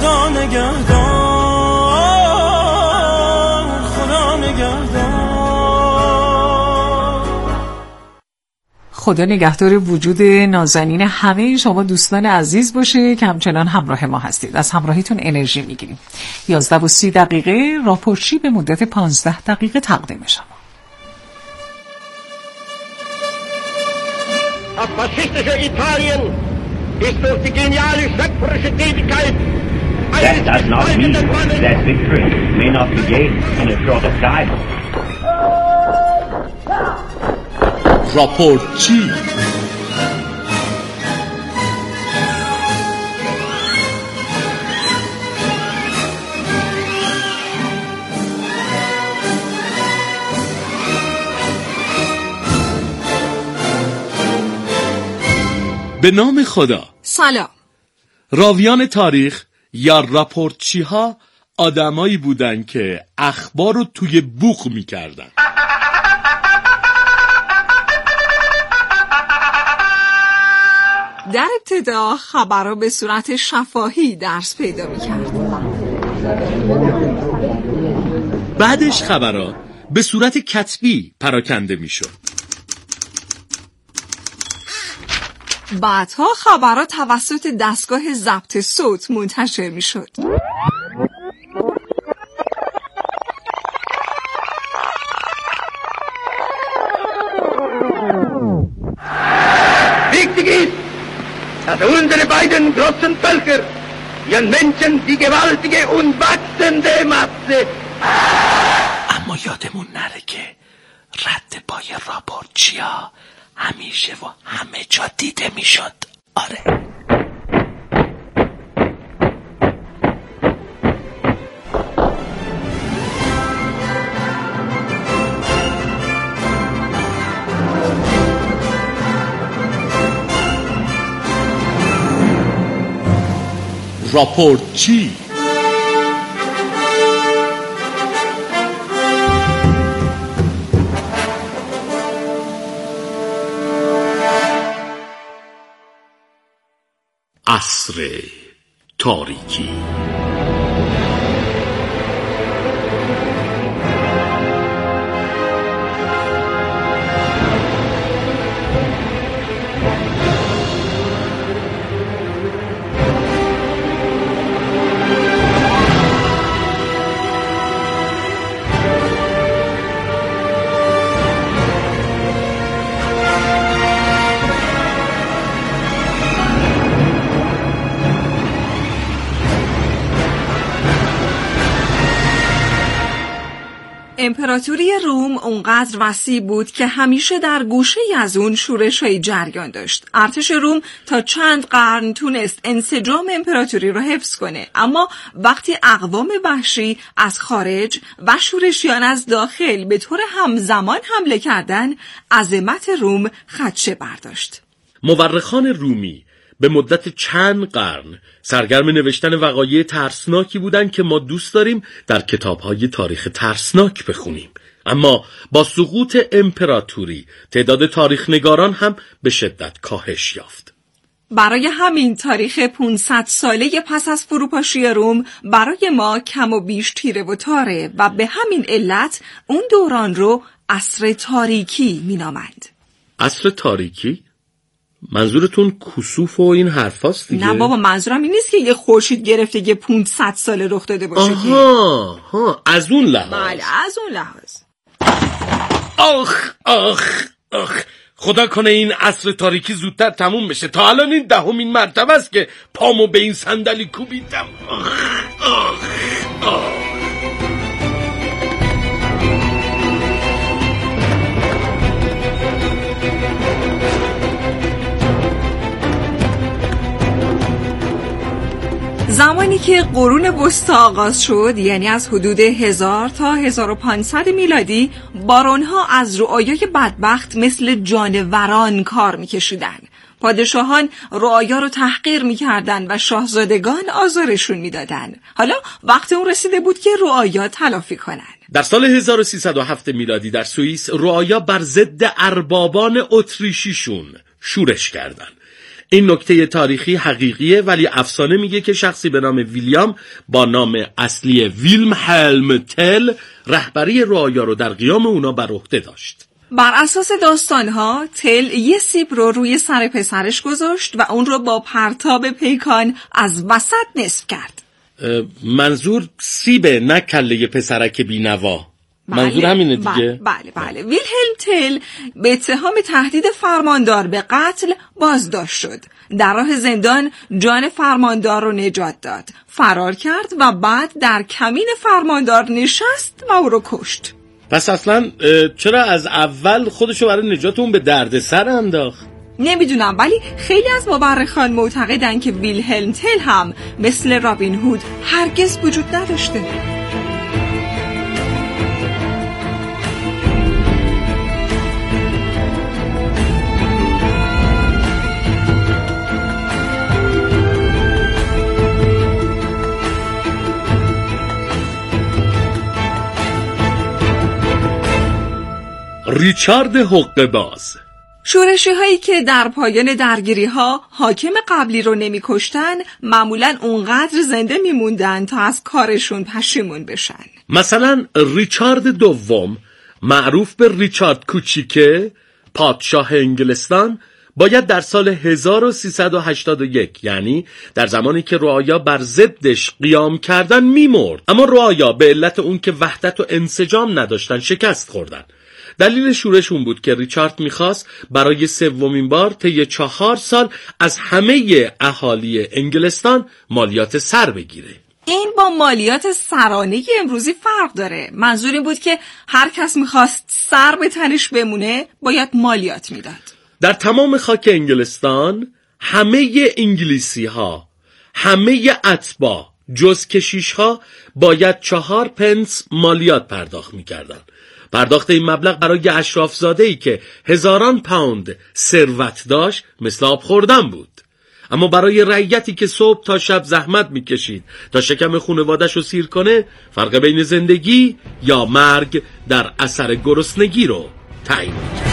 خدا نگهدار، خدا نگهدار. خدا نگهدار وجود نازنین همه شما دوستان عزیز باشه که همچنان همراه ما هستید. از همراهیتون انرژی میگیریم. 11:30 راپورچی به مدت 15 دقیقه تقدیم شما. Das faschistische Italien ist durch die geniale schöpferische Tätigkeit That does not mean that victory may not be gained in a short of time. راپورچی به نام خدا. سلام. راویان تاریخ یا راپورچی ها آدمایی بودن که اخبار رو توی بوق میکردن. در ابتدا خبرها به صورت شفاهی درس پیدا میکرد. بعدش خبرها به صورت کتبی پراکنده میشد. بعدها خبرها توسط دستگاه ضبط صوت منتشر میشد. Wichtig ist, dass unsere beiden großen Völker ihren Menschen die gewaltige und wachsende Masse. اما یادمون نره که رد پای راپورچیا همیشه و همه جا دیده میشد. آره. راپورچی عصر تاریکی. امپراتوری روم اونقدر وسیع بود که همیشه در گوشه‌ای از اون شورش‌های جریان داشت. ارتش روم تا چند قرن تونست انسجام امپراتوری رو حفظ کنه، اما وقتی اقوام وحشی از خارج و شورشیان از داخل به طور همزمان حمله کردن، عظمت روم خدشه برداشت. مورخان رومی به مدت چند قرن سرگرم نوشتن وقایع ترسناکی بودند که ما دوست داریم در کتاب‌های تاریخ ترسناک بخونیم. اما با سقوط امپراتوری تعداد تاریخ‌نگاران هم به شدت کاهش یافت. برای همین تاریخ 500 ساله پس از فروپاشی روم برای ما کم و بیش تیره و تاره و به همین علت اون دوران رو عصر تاریکی می‌نامند. عصر تاریکی؟ منظورتون کسوف و این حرفاست دیگه؟ نه بابا، منظورم این نیست که یه خورشید گرفته یه 500 ساله رخ داده باشه. آها از اون لحاظ. بله از اون لحاظ. آخ خدا کنه این عصر تاریکی زودتر تموم بشه. تا الان این 10مین مرتبه است که پامو به این صندلی کوبیدم. آخ. زمانی که قرون وسطی آغاز شد، یعنی از حدود 1000 تا 1500 میلادی، بارونها از رعایای بدبخت مثل جانوران کار میکشیدن. پادشاهان رعایا رو تحقیر میکردن و شاهزادگان آزارشون میدادن. حالا وقت اون رسیده بود که رعایا تلافی کنن. در سال 1307 میلادی در سوئیس رعایا بر ضد اربابان اتریشیشون شورش کردند. این نکته تاریخی حقیقیه، ولی افسانه میگه که شخصی به نام ویلیام با نام اصلی ویلهلم تل رهبری رعایا رو در قیام اونا بر عهده داشت. بر اساس داستانها تل یه سیب رو روی سر پسرش گذاشت و اون رو با پرتاب پیکان از وسط نصف کرد. منظور سیبه، نه کله پسرک بی‌نوا. منظور همینه دیگه؟ بله. ویلهلم تل به اتهام تهدید فرماندار به قتل بازداشت شد. در راه زندان جان فرماندار رو نجات داد، فرار کرد و بعد در کمین فرماندار نشست و او رو کشت. پس اصلا چرا از اول خودشو برای نجات اون به دردسر انداخت؟ نمیدونم، ولی خیلی از مورخان معتقدن که ویلهلم تل هم مثل رابین هود هرگز وجود نداشته. ریچارد حقه‌باز. شورشی هایی که در پایان درگیری ها حاکم قبلی رو نمی کشتن معمولاً اونقدر زنده می موندن تا از کارشون پشیمون بشن. مثلا ریچارد دوم، معروف به ریچارد کوچیکه، پادشاه انگلستان، باید در سال 1381 یعنی در زمانی که رعایا بر ضدش قیام کردن میمرد، اما رعایا به علت اون که وحدت و انسجام نداشتن شکست خوردن. دلیل شورش اون بود که ریچارد میخواست برای سومین بار طی 4 سال از همه اهالی انگلستان مالیات سر بگیره. این با مالیات سرانه امروزی فرق داره. منظور این بود که هر کس میخواست سر به تنش بمونه باید مالیات میداد. در تمام خاک انگلستان همه انگلیسی ها، همه اتباع جز کشیش ها باید 4 پنس مالیات پرداخت میکردن. پرداخت این مبلغ برای اشرافزاده‌ای که هزاران پوند ثروت داشت مثل آب خوردن بود، اما برای رعیتی که صبح تا شب زحمت میکشید تا شکم خانواده‌اش رو سیر کنه، فرق بین زندگی یا مرگ در اثر گرسنگی رو تعیین می‌کرد.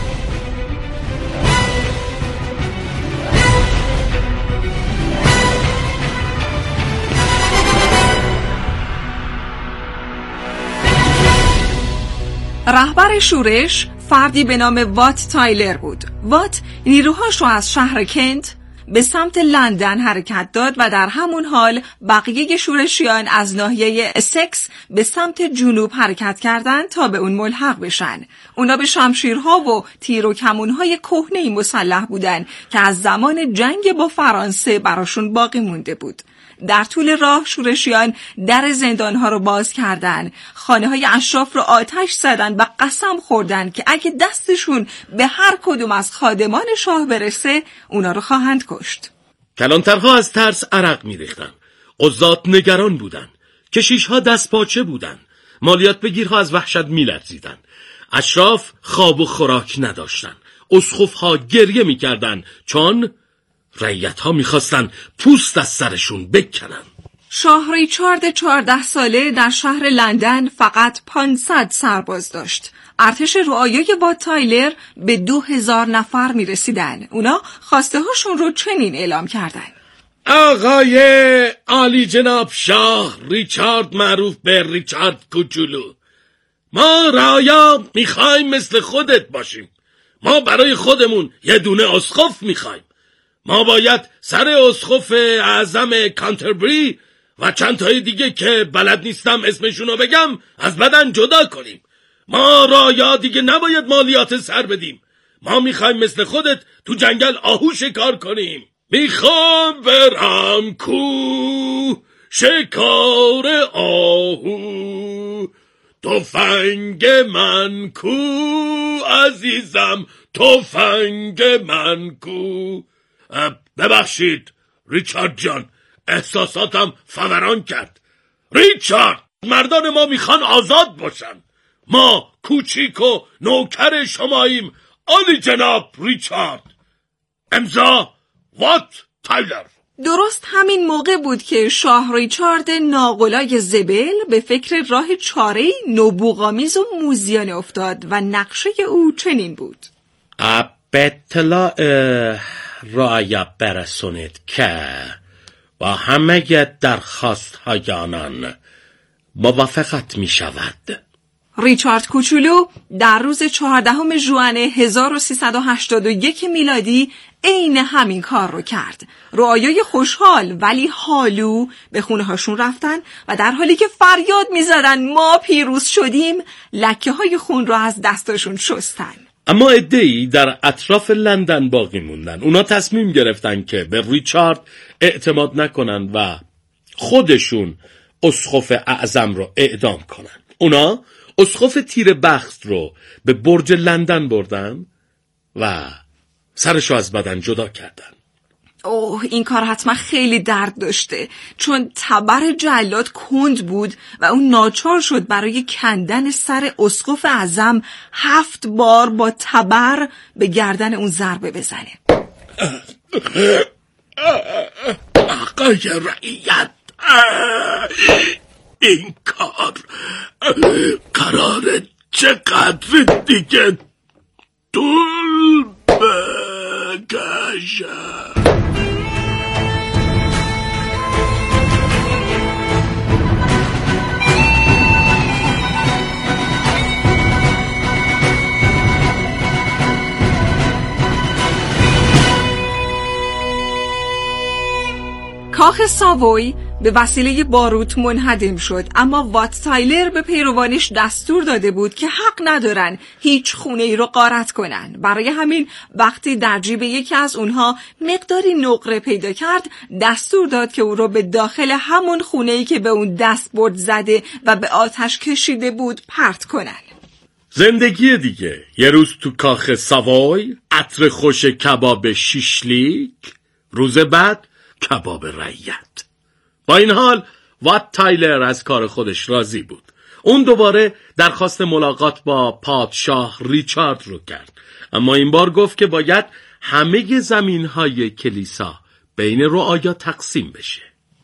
رهبر شورش فردی به نام وات تایلر بود. وات نیروهاش رو از شهر کنت به سمت لندن حرکت داد و در همون حال بقیه شورشیان از ناحیه اسکس به سمت جنوب حرکت کردند تا به اون ملحق بشن. اونا به شمشیرها و تیر و کمونهای کهنه‌ای مسلح بودن که از زمان جنگ با فرانسه براشون باقی مونده بود. در طول راه شورشیان در زندانها رو باز کردن، خانه‌های اشراف رو آتش زدن و قسم خوردن که اگه دستشون به هر کدوم از خادمان شاه برسه اونا رو خواهند کشت. کلانترها از ترس عرق می‌ریختن، قضات نگران بودن، کشیش‌ها دست پاچه بودن، مالیات بگیرها از وحشت می‌لرزیدن، اشراف خواب و خوراک نداشتن، اسقف‌ها گریه می‌کردن چون رعیت‌ها می‌خواستن پوست از سرشون بکنن. شاه ریچارد 14 ساله در شهر لندن فقط 500 سرباز داشت. ارتش رعایای وات تایلر به 2000 نفر می‌رسیدن. اونا خواسته هاشون رو چنین اعلام کردن: آقای عالی جناب شاه ریچارد، معروف به ریچارد کوچولو، ما رعایا می‌خوایم مثل خودت باشیم. ما برای خودمون یه دونه اسقف می‌خوایم. ما باید سر اسقف اعظم کانتربری و چند تای دیگه که بلد نیستم اسمشونو بگم از بدن جدا کنیم. ما رعایا دیگه نباید مالیات سر بدیم. ما میخوایم مثل خودت تو جنگل آهو شکار کنیم. میخوام برم کو شکار آهو، تفنگ من کو عزیزم، تفنگ من کو. ببخشید ریچارد جان، احساساتم فوران کرد. ریچارد، مردان ما میخوان آزاد باشن. ما کوچیک و نوکر شماییم عالی جناب ریچارد. امضا وات تایلر. درست همین موقع بود که شاه ریچارد ناقلای زبل به فکر راه چاره‌ای نبوغامیز و موذیانه افتاد و نقشه او چنین بود: به اطلاع رعایا برسونید که با همه درخواست‌های آنان موافقت می شود. ریچارد کوچولو در روز 14 ژوئن 1381 میلادی عین همین کار رو کرد. رعایای خوشحال ولی حالو به خونه هاشون رفتن و در حالی که فریاد می زدن ما پیروز شدیم، لکه های خون رو از دستاشون شستن. اما عده‌ای در اطراف لندن باقی موندن. اونا تصمیم گرفتن که به ریچارد اعتماد نکنن و خودشون اسقف اعظم رو اعدام کنن. اونا اسقف تیر بخت رو به برج لندن بردن و سرشو از بدن جدا کردن. اوه، این کار حتما خیلی درد داشته، چون تبر جلاد کند بود و اون ناچار شد برای کندن سر اسقف اعظم 7 بار با تبر به گردن اون ضربه بزنه. آقای رعیت، این کار قراره چقدر دیگه طول بکشه؟ کاخ ساووی به وسیله باروت منهدم شد، اما وات تایلر به پیروانش دستور داده بود که حق ندارن هیچ خونه ای رو غارت کنن. برای همین وقتی در جیب یکی از اونها مقداری نقره پیدا کرد، دستور داد که او رو به داخل همون خونه ای که به اون دستبرد زده و به آتش کشیده بود پرت کنن. زندگی دیگه. یه روز تو کاخ ساووی عطر خوش کباب شیشلیک، روز بعد کباب رعیت. با این حال وات تایلر از کار خودش راضی بود. اون دوباره درخواست ملاقات با پادشاه ریچارد رو کرد، اما این بار گفت که باید همه زمین‌های کلیسا بین رعایا تقسیم بشه.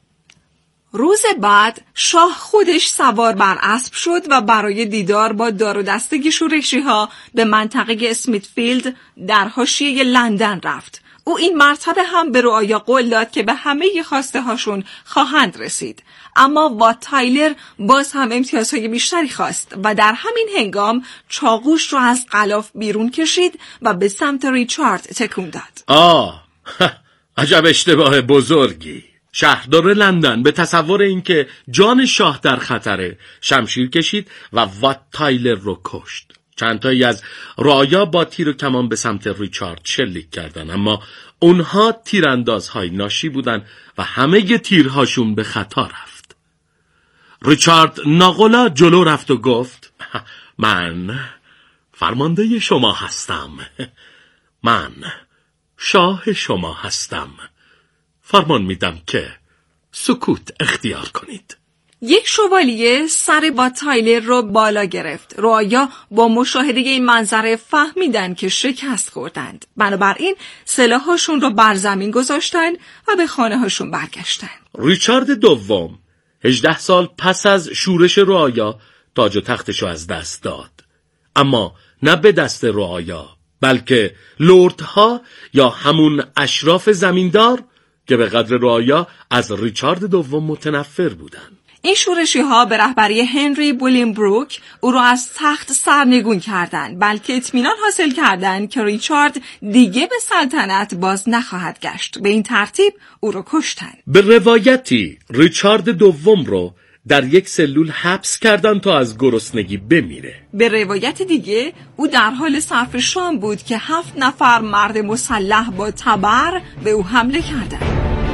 روز بعد شاه خودش سوار بر اسب شد و برای دیدار با دار و دسته شورشی‌ها به منطقه اسمیتفیلد در حاشیه لندن رفت. او این مرتبه هم به رعایا قول داد که به همه خواسته هاشون خواهند رسید، اما وات تایلر باز هم امتیازهای بیشتری خواست و در همین هنگام چاقوش رو از غلاف بیرون کشید و به سمت ریچارد تکون داد. عجب اشتباه بزرگی. شهردار لندن به تصور اینکه جان شاه در خطره شمشیر کشید و وات تایلر رو کشت. چند تایی از رعایا با تیر و کمان به سمت ریچارد شلیک کردن، اما اونها تیراندازهای ناشی بودن و همه تیرهاشون به خطا رفت. ریچارد ناقلا جلو رفت و گفت من فرمانده شما هستم، من شاه شما هستم، فرمان میدم که سکوت اختیار کنید. یک شوالیه سر وات تایلر رو بالا گرفت. رعایا با مشاهده این منظره فهمیدن که شکست خوردند. بنابراین سلاحاشون رو بر زمین گذاشتن و به خانه هاشون برگشتن. ریچارد دوم 18 سال پس از شورش رعایا تاج و تختشو از دست داد، اما نه به دست رعایا، بلکه لردها یا همون اشراف زمیندار که به قدر رعایا از ریچارد دوم متنفر بودند. این شورشی‌ها به رهبری هنری بولینبروک او را از تخت سرنگون کردند، بلکه اطمینان حاصل کردند که ریچارد دیگه به سلطنت باز نخواهد گشت. به این ترتیب او را کشتند. به روایتی ریچارد دوم رو در یک سلول حبس کردن تا از گرسنگی بمیره. به روایت دیگه او در حال صرف شام بود که 7 نفر مرد مسلح با تبر به او حمله کردند.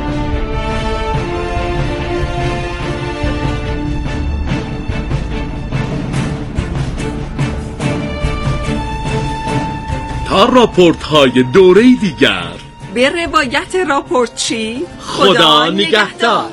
تا راپورت های دوره دیگر، به روایت راپورتچی خدا نگهدار.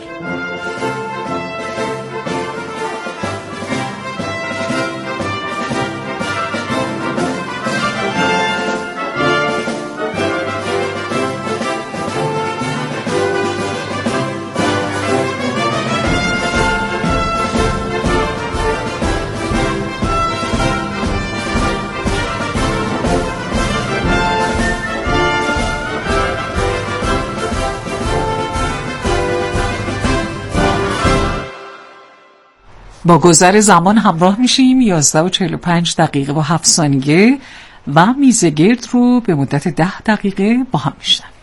با گذر زمان همراه میشیم 11:45 و 7 ثانیه و میز گرد رو به مدت 10 دقیقه با هم میشنویم.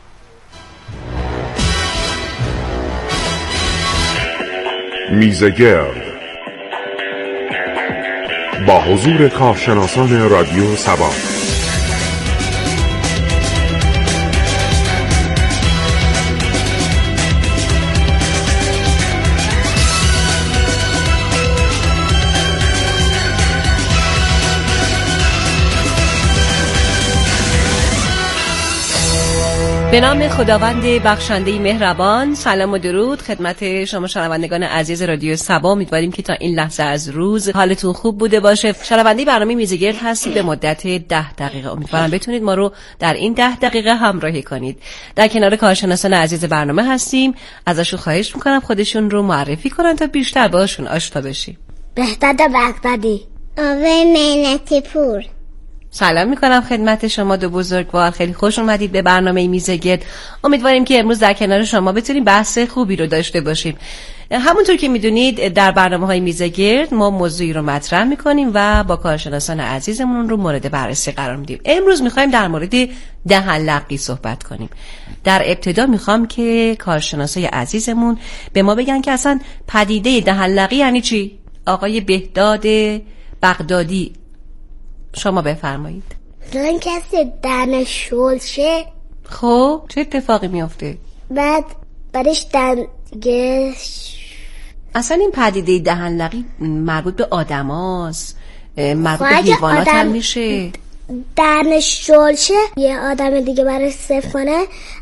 میز گرد با حضور کارشناسان رادیو سبا. به نام خداوند بخشنده مهربان. سلام و درود خدمت شما شنوندگان عزیز رادیو سبا. امیدواریم که تا این لحظه از روز حالتون خوب بوده باشه. شنونده برنامه میز گرد هستید به مدت 10 دقیقه. امیدوارم بتونید ما رو در این 10 دقیقه همراهی کنید. در کنار کارشناسان عزیز برنامه هستیم. ازشون خواهش میکنم خودشون رو معرفی کنن تا بیشتر باشون آشنا بشیم. بهداد بغدادی، آقای مینتی پور. سلام میکنم خدمت شما دو بزرگوار. خیلی خوش اومدید به برنامه میز گرد. امیدواریم که امروز در کنار شما بتونیم بحث خوبی رو داشته باشیم. همونطور که میدونید در برنامه‌های میز گرد ما موضوعی رو مطرح میکنیم و با کارشناسان عزیزمون رو مورد بررسی قرار میدیم. امروز میخوایم در مورد دهن‌لقی صحبت کنیم. در ابتدا میخوام که کارشناسای عزیزمون به ما بگن که اصلا پدیده دهن‌لقی یعنی چی؟ آقای بهداد بغدادی شما بفرمایید. دارن کسی دهنش شل شه، خب چه اتفاقی میفته؟ بعد بعدش اصلا این پدیده دهن‌لقی مربوط به آدماست، مربوط به حیوانات هم میشه. دهنش شل شه یه آدم دیگه برای صفر کنه،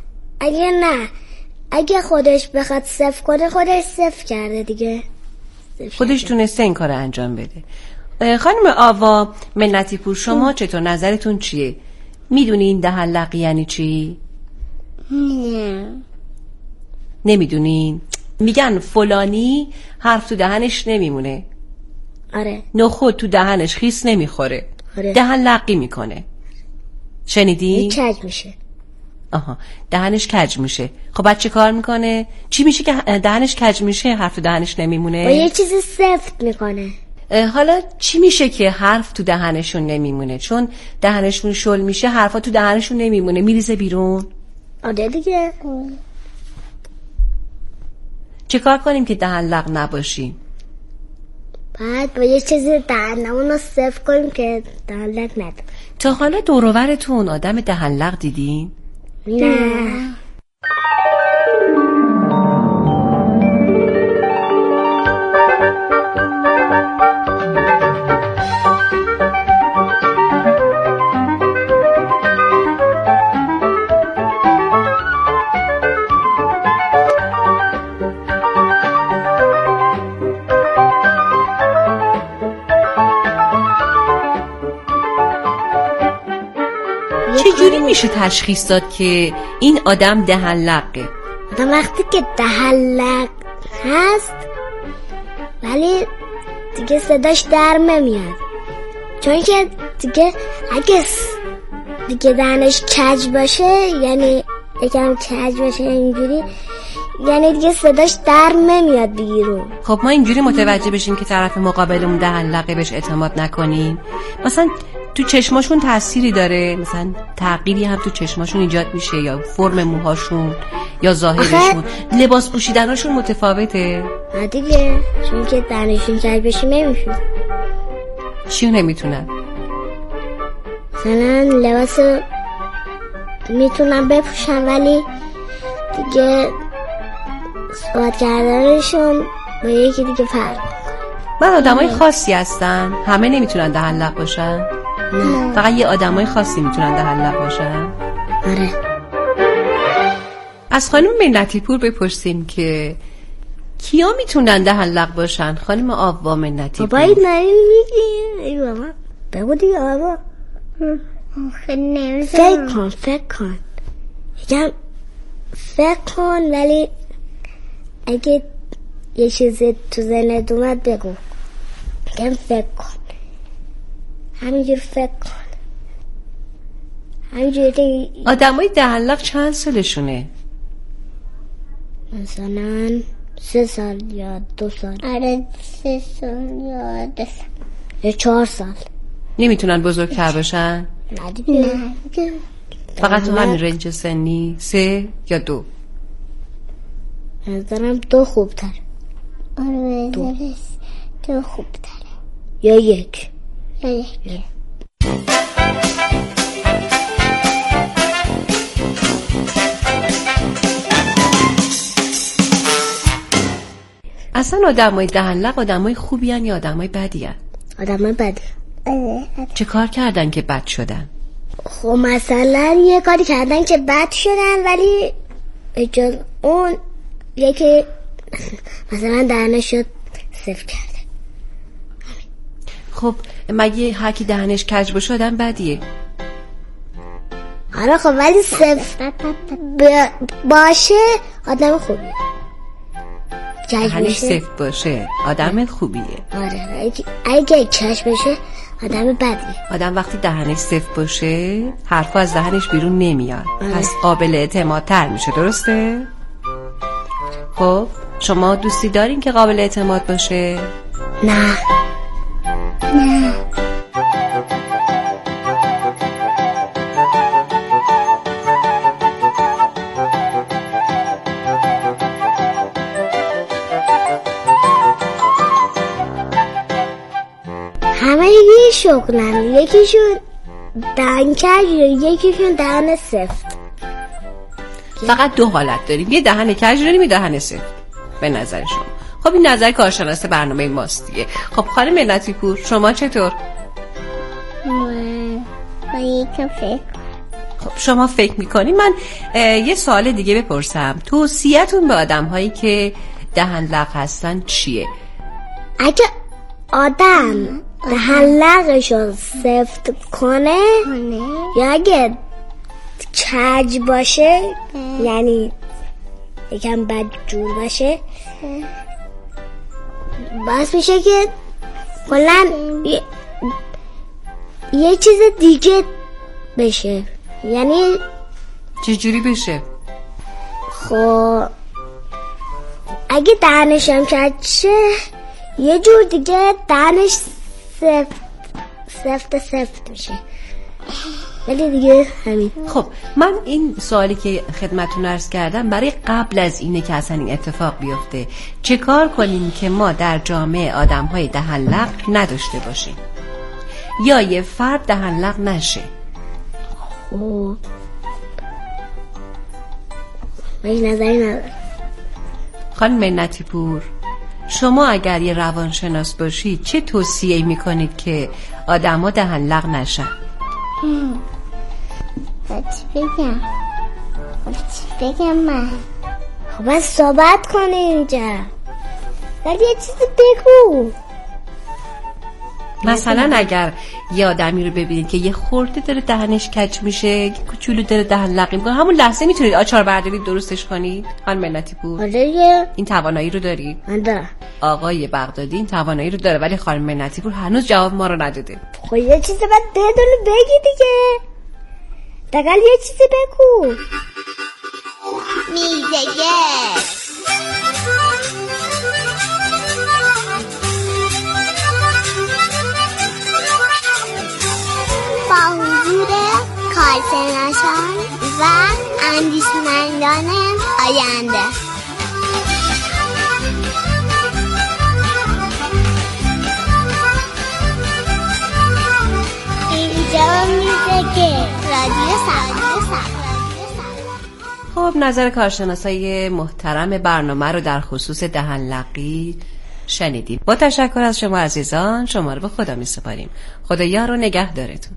اگه خودش بخواد صفر کنه خودش صفر کرده دیگه، خودش تونسته این کار انجام بده. خانم آوا منتی پور شما چطور نظرتون چیه؟ میدونین دهن‌لقی یعنی چی؟ نه. نمیدونین؟ میگن فلانی حرف تو دهنش نمیمونه. آره. نخود تو دهنش خیس نمیخوره. آره. دهن‌لقی میکنه. شنیدین؟ کج میشه. آها، دهنش کج میشه. خب بعد چه کار میکنه؟ چی میشه که دهنش کج میشه حرف تو دهنش نمیمونه؟ با یه چیزی سفت میکنه. حالا چی میشه که حرف تو دهنشون نمیمونه؟ چون دهنشون شل میشه حرفا تو دهنشون نمیمونه، میریزه بیرون. آره دیگه. چه کار کنیم که دهن‌لق نباشیم؟ بعد با یه چیزی دهنمون رو صفر کنیم که دهن‌لق نداره. تا حالا دور و برتون آدم دهن‌لق دیدین؟ نه. چجوری میشه تشخیص داد که این آدم دهن‌لقه؟ آدم وقتی که دهن‌لق هست ولی دیگه صداش در نمیاد، چون که دیگه اگه دیگه دهنش کج باشه، یعنی یکم کج باشه اینجوری، یعنی دیگه صداش در نمیاد بیرون. خب ما اینجوری متوجه بشیم که طرف مقابلمون دهن‌لقه بهش اعتماد نکنیم. مثلا تو چشماشون تأثیری داره، مثلا تغییری هم تو چشماشون ایجاد میشه، یا فرم موهاشون یا ظاهرشون، لباس پوشیدناشون متفاوته. نه دیگه، چون که دهنشون کج بشه نمیشه. چیو نمیتونن؟ مثلا لباس میتونن بپوشن ولی دیگه صحبت کردنشون با یکی دیگه فرق. من آدمای خاصی هستن، همه نمیتونن دهن‌لق باشن. نه. فقط یه آدمای خاصی میتونن دهن‌لق باشن. آره. از خانم منتی پور بپرسیم که کیا میتونن دهن‌لق باشن؟ خانم آوا منتی پور. بابا این میگی ای بابا بگو دیگه بابا. فکر کن یکم فکر کن، ولی اگه یه چیزی تو ذهنت اومد بگو. یکم فکر کن، همینجور فکر کن، همینجوری. آدمای دهن‌لق چند سالشونه؟ مثلا 3 سال یا 2 سال. آره 3 سال یا 2 سال یا 4 سال. نمیتونن بزرگتر باشن؟ نه دیگه. فقط تو همین رنج سنی 3 یا 2؟ نظرم 2 خوبتر. آره 2 خوبتره یا 1. اصلا آدمای دهنلق آدمای خوبی هن یا آدمای بدی هن؟ آدمای بدی. چه کار کردن که بد شدن؟ خب مثلا یه کاری کردن که بد شدن، ولی جز اون یکی مثلا دهنش شد صفر کرده. خب مگه هرکی دهنش کج باشه آدم بدیه؟ آره خب ولی صفر باشه آدم خوبیه. دهنش صفر باشه آدم خوبیه. آره اگه کج باشه آدم بدیه. آدم وقتی دهنش صفر باشه حرفا از دهنش بیرون نمیاد. پس قابل اعتمادتر میشه، درسته؟ خب شما دوستی دارین که قابل اعتماد باشه؟ نه. همه یه شغلن، یکیشون دهن کج، یکیشون دهن سفت. فقط 2 حالت داریم، یه دهن کج داریم یه دهن سفت به نظر شما. خب این نظر کارشناس برنامه ماست دیگه. خب خانم ملتی پور شما چطور؟ من یکم فکر. خب شما فکر میکنین. من یه سوال دیگه بپرسم، توصیه‌تون به آدم هایی که دهنلق هستن چیه؟ اگه آدم دهنلقشو سفت کنه یا اگه کج باشه یعنی یکم بد جور باشه، باعث میشه که کلاً یه چیز دیگه بشه. یعنی چجوری بشه؟ خب اگه دهنشم کج شه یه جور دیگه دهنش سفت میشه، ولی دیگه همین. خب من این سوالی که خدمتتون عرض کردم برای قبل از اینه که اصلا این اتفاق بیفته. چه کار کنیم که ما در جامعه آدم‌های دهنلق نداشته باشیم یا یه فرد دهنلق نشه؟ خب من نظری ندارم. خانم منتی پور شما اگر یه روانشناس باشید چه توصیه‌ای میکنید که آدم‌ها دهنلق نشن؟ چی بگم من؟ خب بس صحبت کنی اینجا، ولی یه چیزی بگو. مثلا اگر یه آدمی رو ببینید که یه خورده داره دهنش کج میشه، یه کوچولو داره دهنلقی میکنه، همون لحظه میتونید آچار بردارید درستش کنید؟ خانم ملتی پور این توانایی رو دارید؟ من دارم. آقای بغدادی این توانایی رو داره، ولی خانم ملتی پور هنوز جواب ما رو نداده. خب یه چیزی باید بدونی بگی دیگه، دقیقا یه چیزی بگو. میزگرد با حضور کارشناسان و اندیشمندان آینده. اینجا میزگرد رادیو سبا. خب نظر کارشناسای محترم برنامه رو در خصوص دهنلقی شنیدیم. با تشکر از شما عزیزان، شما رو به خدا می سپاریم. خدا یار و نگهدارتون.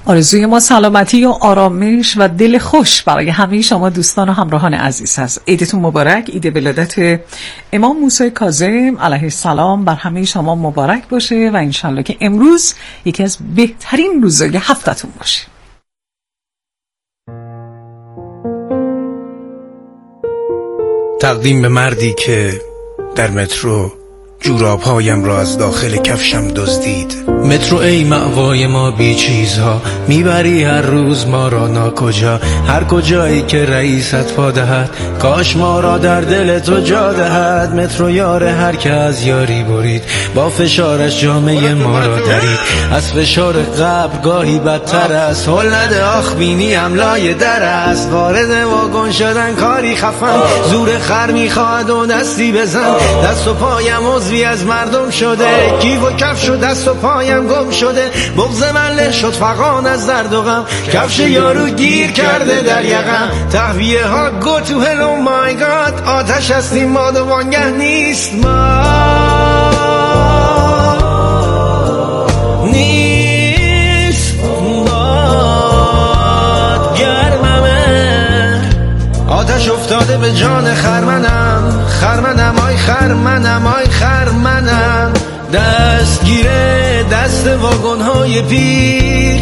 آرزوی ما سلامتی و آرامش و دل خوش برای همه شما دوستان و همراهان عزیز هست. عیدتون مبارک. عید ولادت امام موسی کاظم علیه السلام بر همه شما مبارک باشه و انشالله که امروز یکی از بهترین روزهای هفتتون باشه. تقدیم به مردی که در مترو جوراب‌هایم را از داخل کفشم دزدید. مترو ای مأوای ما بی چیزها، میبری هر روز ما را ناکجا. هر کجایی که رئیست پا دهد، کاش ما را در دل تو جا دهد. مترو یار هر که از یاری برید، با فشارش جامعه ما را درید. از فشار قبر گاهی بدتر است، هل نده آخ بینی املای در است. وارد واگن شدن کاری خفن، زور خر میخواهد و دستی بزن. دست و پایم عضوی از مردم شده، کیف و کفش و دست و پایم گم شده. بغض من له شد فغان از درد و غم، کفش یارو گیر کرده در یقم. تهویه ها go to hell oh my god، آتش هستیم ما و وانگه نیست ما. نیست باد گرممه، آتش افتاده به جان خرمنم. خرمنم آی خرمنم آی خرمنم. دستگیره دست واگن‌های پیر،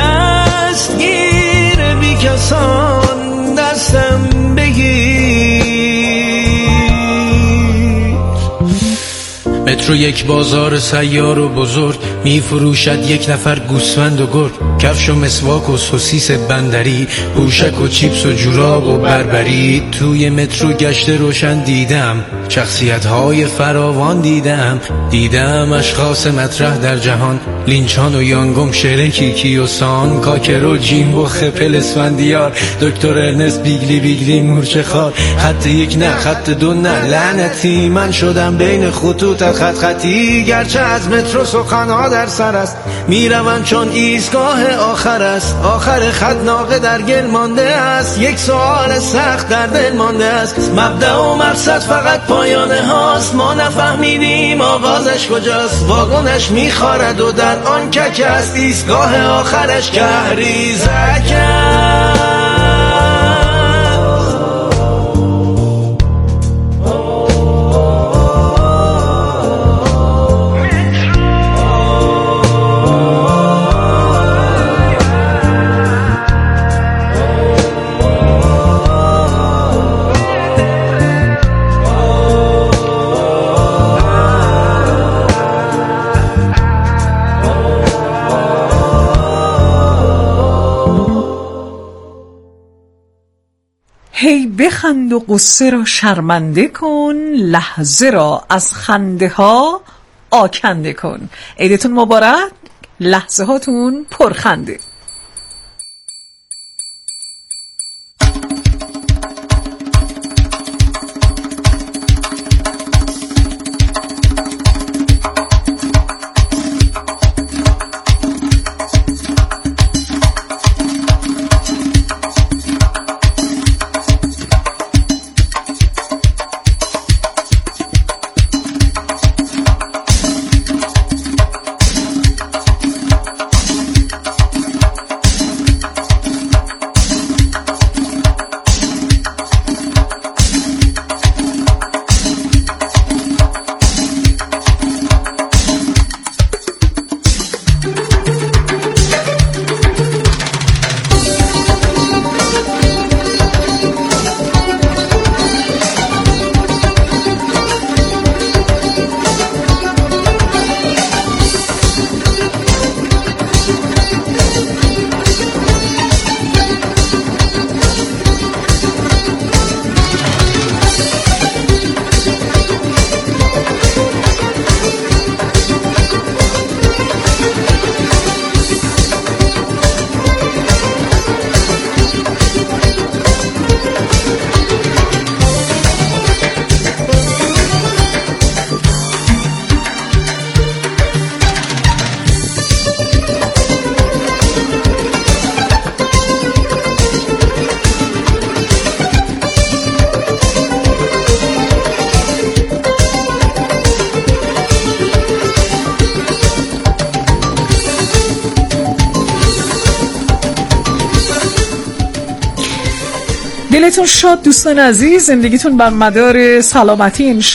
دستگیر بی کسان دستم بگیر. مترو یک بازار سیار و بزرگ، می فروشد یک نفر گوسفند و گرگ. کفش و مسواک و سوسیس بندری، پوشک و چیپس و جوراب و بربری. توی مترو گشت روشن دیدم، شخصیت‌های فراوان دیدم اشخاص مطرح در جهان، لینچان و یانگوم، شرکی کیوسان، کاکر و جیمبو، خپل اسفندیار، دکتر ارنست بیگلی مورچه خار. خط یک نه خط دو نه لعنتی، من شدم بین خطوط خطی. گرچه از مترو سخنها در سر است، میروم چون ایستگاه آخر است. آخر خط ناقه در گل مانده است، یک سوال سخت در دل مانده است. مبدأ و مقصد فقط پایانه هاست، ما نفهمیدیم آغازش کجاست. واگنش میخارد و در آن کک است، ایستگاه آخرش کهریزک است. هی بخند و قصه را شرمنده کن، لحظه را از خنده ها آکنده کن. عیدتون مبارک، لحظه هاتون پرخنده. دلتون شاد دوستان عزیز، زندگیتون بر مدار سلامتی